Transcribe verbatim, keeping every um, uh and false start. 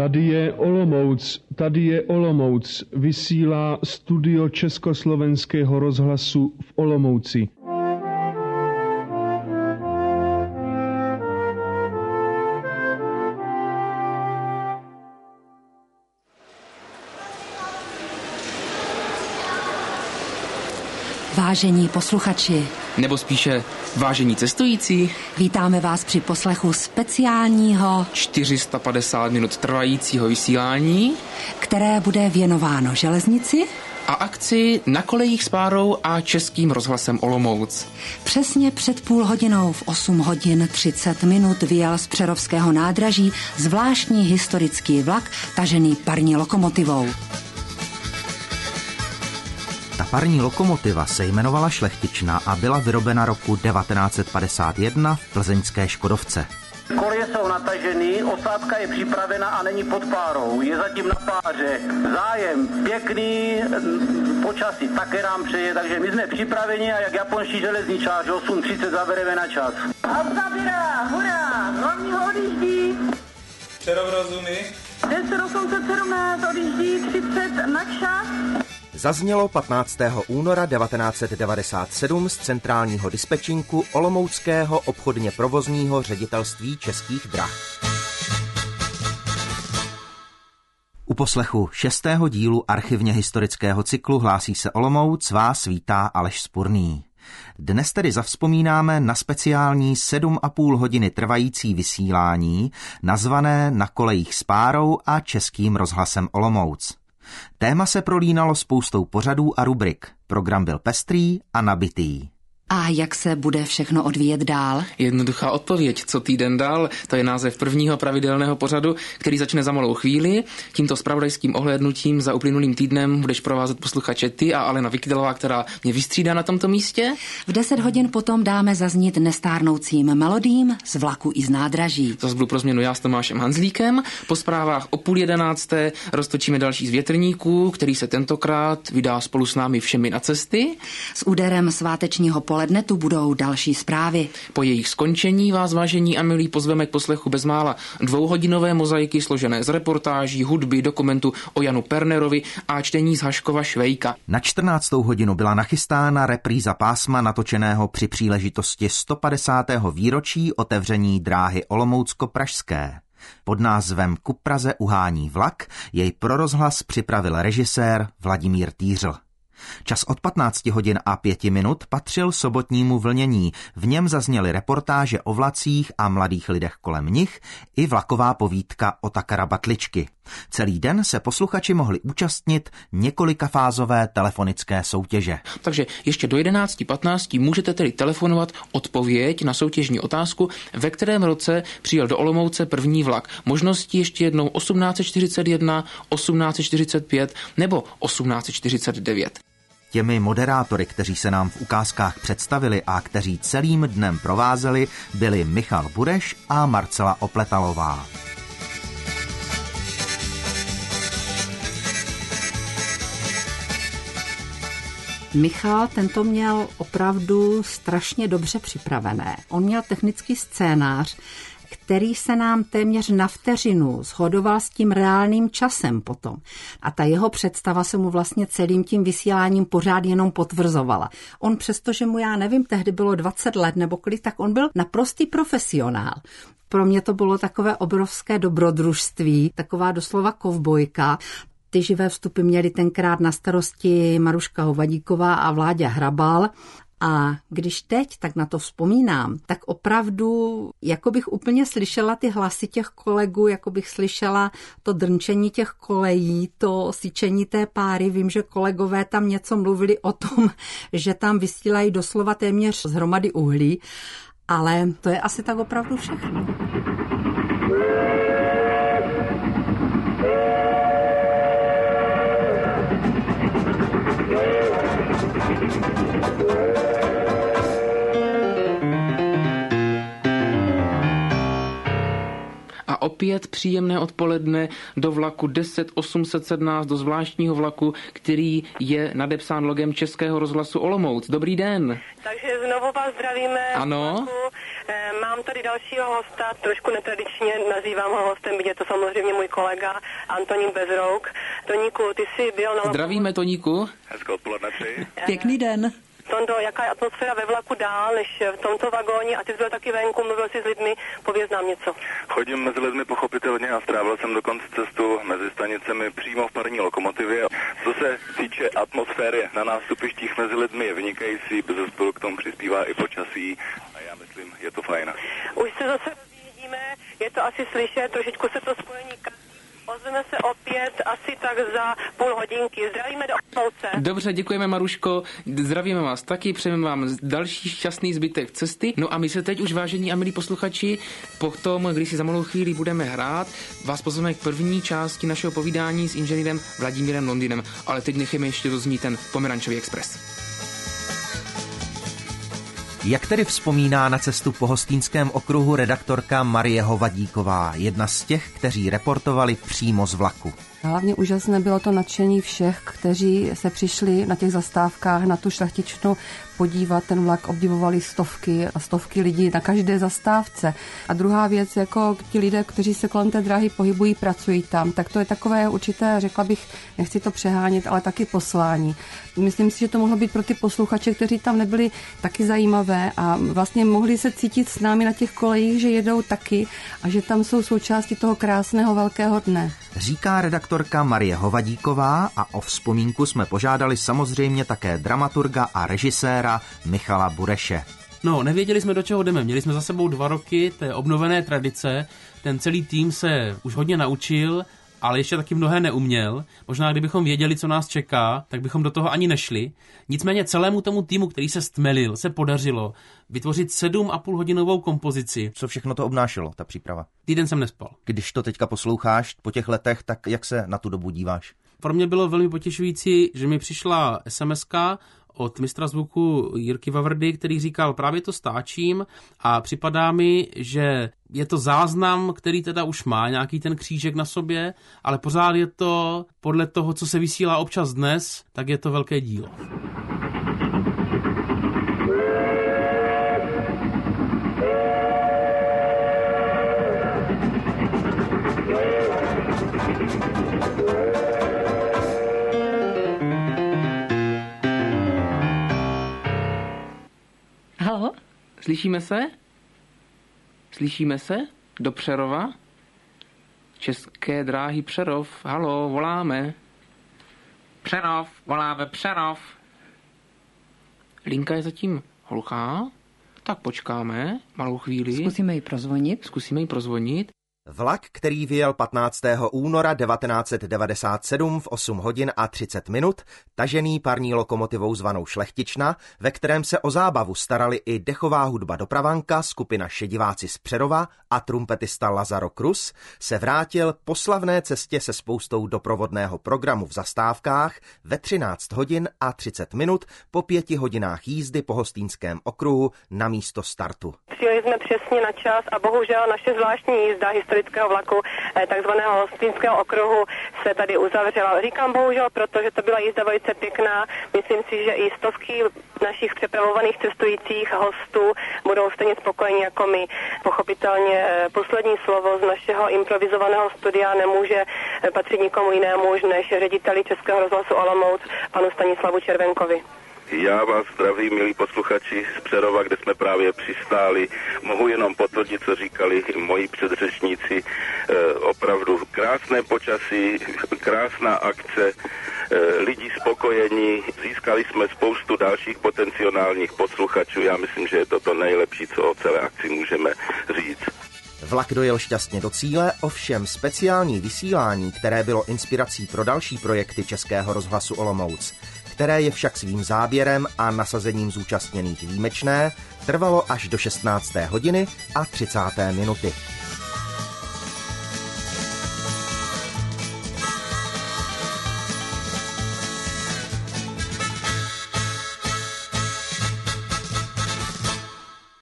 Tady je Olomouc, tady je Olomouc, vysílá studio Československého rozhlasu v Olomouci. Vážení posluchači, nebo spíše vážení cestující, vítáme vás při poslechu speciálního čtyři sta padesát minut trvajícího vysílání, které bude věnováno železnici a akci Na kolejích s Párou a Českým rozhlasem Olomouc. Přesně před půl hodinou v osm hodin třicet minut vyjel z Přerovského nádraží zvláštní historický vlak tažený parní lokomotivou. Ta parní lokomotiva se jmenovala Šlechtična a byla vyrobena roku devatenáct set padesát jedna v plzeňské Škodovce. Koleje jsou nataženy, osádka je připravena a není pod párou, je zatím na páře. Zájem pěkný, počasí také nám přeje, takže my jsme připraveni a jak japonští železničáři osm třicet zabereme na čas. Abzabira, hurá, hlavního odjíždí. Přerov rozumy. deset osm set sedmnáct odjíždí třicet na čas. Zaznělo patnáctého února devatenáct set devadesát sedm z centrálního dispečinku Olomouckého obchodně provozního ředitelství Českých drah. U poslechu šestého dílu archivně historického cyklu Hlásí se Olomouc vás vítá Aleš Spurný. Dnes tedy zavzpomínáme na speciální sedm a půl hodiny trvající vysílání nazvané Na kolejích s Párou a Českým rozhlasem Olomouc. Téma se prolínalo spoustou pořadů a rubrik. Program byl pestrý a nabitý. A jak se bude všechno odvíjet dál? Jednoduchá odpověď, co týden dál, to je název prvního pravidelného pořadu, který začne za malou chvíli. Tímto zpravodajským ohlédnutím za uplynulým týdnem budeš provázet posluchače ty a Alena Vykytelová, která mě vystřídá na tomto místě. V deset hodin potom dáme zaznít nestárnoucím melodím z vlaku i z nádraží. Zas budu pro změnu já s Tomášem Hanzlíkem. Po zprávách o půl jedenácté roztočíme další z větrníků, který se tentokrát vydá spolu s námi všemi na cesty. S úderem svátečního poledne tu budou další zprávy. Po jejich skončení vás, vážení a milí, pozveme k poslechu bezmála dvouhodinové mozaiky složené z reportáží, hudby, dokumentu o Janu Pernerovi a čtení z Haškova Švejka. Na čtrnáctou hodinu byla nachystána repríza pásma natočeného při příležitosti sto padesátého výročí otevření dráhy Olomoucko-Pražské. Pod názvem Ku Praze uhání vlak jej pro rozhlas připravil režisér Vladimír Týřl. Čas od patnácti hodin a pěti minut patřil sobotnímu vlnění. V něm zazněly reportáže o vlacích a mladých lidech kolem nich i vlaková povídka Otakara Batličky. Celý den se posluchači mohli účastnit několikafázové telefonické soutěže. Takže ještě do jedenáct patnáct můžete tedy telefonovat odpověď na soutěžní otázku, ve kterém roce přijel do Olomouce první vlak. Možnosti ještě jednou osmnáct set čtyřicet jedna, osmnáct set čtyřicet pět nebo osmnáct set čtyřicet devět. Těmi moderátory, kteří se nám v ukázkách představili a kteří celým dnem provázeli, byli Michal Bureš a Marcela Opletalová. Michal tento měl opravdu strašně dobře připravené. On měl technický scénář, který se nám téměř na vteřinu shodoval s tím reálným časem potom. A ta jeho představa se mu vlastně celým tím vysíláním pořád jenom potvrzovala. On přestože mu, já nevím, tehdy bylo dvacet let nebo kolik, tak on byl naprostý profesionál. Pro mě to bylo takové obrovské dobrodružství, taková doslova kovbojka. Ty živé vstupy měli tenkrát na starosti Maruška Hovadíková a Vláďa Hrabal. A když teď tak na to vzpomínám, tak opravdu jako bych úplně slyšela ty hlasy těch kolegů, jako bych slyšela to drnčení těch kolejí, to syčení té páry. Vím, že kolegové tam něco mluvili o tom, že tam vysílají doslova téměř z hromady uhlí, ale to je asi tak opravdu všechno. A opět příjemné odpoledne do vlaku deset osm set sedmnáct, do zvláštního vlaku, který je nadepsán logem Českého rozhlasu Olomouc. Dobrý den. Takže znovu vás zdravíme. Ano. Vlaku. Mám tady dalšího hosta, trošku netradičně nazývám ho hostem, byť je to samozřejmě můj kolega Antonín Bezrouk. Toníku, ty jsi byl na... Zdravíme, Toníku. Hezké odpoledne přeji. Pěkný den. Tondo, jaká je atmosféra ve vlaku dál než v tomto vagóně a ty jsi byl taky venku, mluvil jsi s lidmi, pověz nám něco. Chodím mezi lidmi pochopitelně a strávil jsem dokonce cestu mezi stanicemi přímo v parní lokomotivě. Co se týče atmosféry na nástupištích mezi lidmi je vynikající, bezesporu k tomu přispívá i počasí a já myslím, je to fajn. Už se zase rozjíždíme, je to asi slyšet, trošičku se to spojení kazí. Ozveme se opět asi tak za půl hodinky. Zdravíme do Olomouce. Dobře, děkujeme, Maruško. Zdravíme vás taky, přejeme vám další šťastný zbytek cesty. No a my se teď už, vážení a milí posluchači, po tom, když si za malou chvíli budeme hrát, vás pozveme k první části našeho povídání s inženýrem Vladimírem Londýnem. Ale teď nechejme ještě doznít ten Pomerančový expres. Jak tedy vzpomíná na cestu po Hostýnském okruhu redaktorka Marie Hovadíková, jedna z těch, kteří reportovali přímo z vlaku? Hlavně úžasné bylo to nadšení všech, kteří se přišli na těch zastávkách na tu šlechtičnu podívat. Ten vlak obdivovali stovky a stovky lidí na každé zastávce. A druhá věc, jako ti lidé, kteří se kolem té dráhy pohybují, pracují tam, tak to je takové určité, řekla bych, nechci to přehánět, ale taky poslání. Myslím si, že to mohlo být pro ty posluchače, kteří tam nebyli, taky zajímavé a vlastně mohli se cítit s námi na těch kolejích, že jedou taky a že tam jsou součástí toho krásného velkého dne. Říká redaktorka Marie Hovadíková a o vzpomínku jsme požádali samozřejmě také dramaturga a režiséra Michala Bureše. No, nevěděli jsme, do čeho jdeme. Měli jsme za sebou dva roky té obnovené tradice. Ten celý tým se už hodně naučil, ale ještě taky mnohé neuměl. Možná kdybychom věděli, co nás čeká, tak bychom do toho ani nešli. Nicméně celému tomu týmu, který se stmelil, se podařilo vytvořit sedm a půl hodinovou kompozici. Co všechno to obnášelo, ta příprava? Týden jsem nespal. Když to teďka posloucháš po těch letech, tak jak se na tu dobu díváš? Pro mě bylo velmi potěšující, že mi přišla SMSka od mistra zvuku Jirky Vavrdy, který říkal, právě to stáčím a připadá mi, že je to záznam, který teda už má nějaký ten křížek na sobě, ale pořád je to podle toho, co se vysílá občas dnes, tak je to velké dílo. Halo? Slyšíme se? Slyšíme se? Do Přerova? České dráhy Přerov. Halo, voláme. Přerov, voláme Přerov. Linka je zatím hluchá. Tak počkáme malou chvíli. Zkusíme ji prozvonit. Zkusíme ji prozvonit. Vlak, který vyjel patnáctého února devatenáct set devadesát sedm v osm hodin a třicet minut, tažený parní lokomotivou zvanou Šlechtična, ve kterém se o zábavu starali i dechová hudba Dopravanka, skupina Šediváci z Přerova a trumpetista Lazaro Cruz, se vrátil po slavné cestě se spoustou doprovodného programu v zastávkách ve třináct hodin a třicet minut po pěti hodinách jízdy po Hostýnském okruhu na místo startu. Přijeli jsme přesně na čas a bohužel naše zvláštní jízda historického vlaku takzvaného Hostýnského okruhu se tady uzavřela. Říkám bohužel, protože to byla jízda velice pěkná. Myslím si, že i stovky našich přepravovaných cestujících hostů budou stejně spokojení jako my. Pochopitelně poslední slovo z našeho improvizovaného studia nemůže patřit nikomu jinému než řediteli Českého rozhlasu Olomouc, panu Stanislavu Červenkovi. Já vás zdravím, milí posluchači z Přerova, kde jsme právě přistáli. Mohu jenom potvrdit, co říkali moji předřečníci. E, opravdu krásné počasí, krásná akce, e, lidi spokojení. Získali jsme spoustu dalších potenciálních posluchačů. Já myslím, že je to to nejlepší, co o celé akci můžeme říct. Vlak dojel šťastně do cíle, ovšem speciální vysílání, které bylo inspirací pro další projekty Českého rozhlasu Olomouc, které je však svým záběrem a nasazením zúčastněných výjimečné, trvalo až do šestnácté hodiny a třicáté minuty.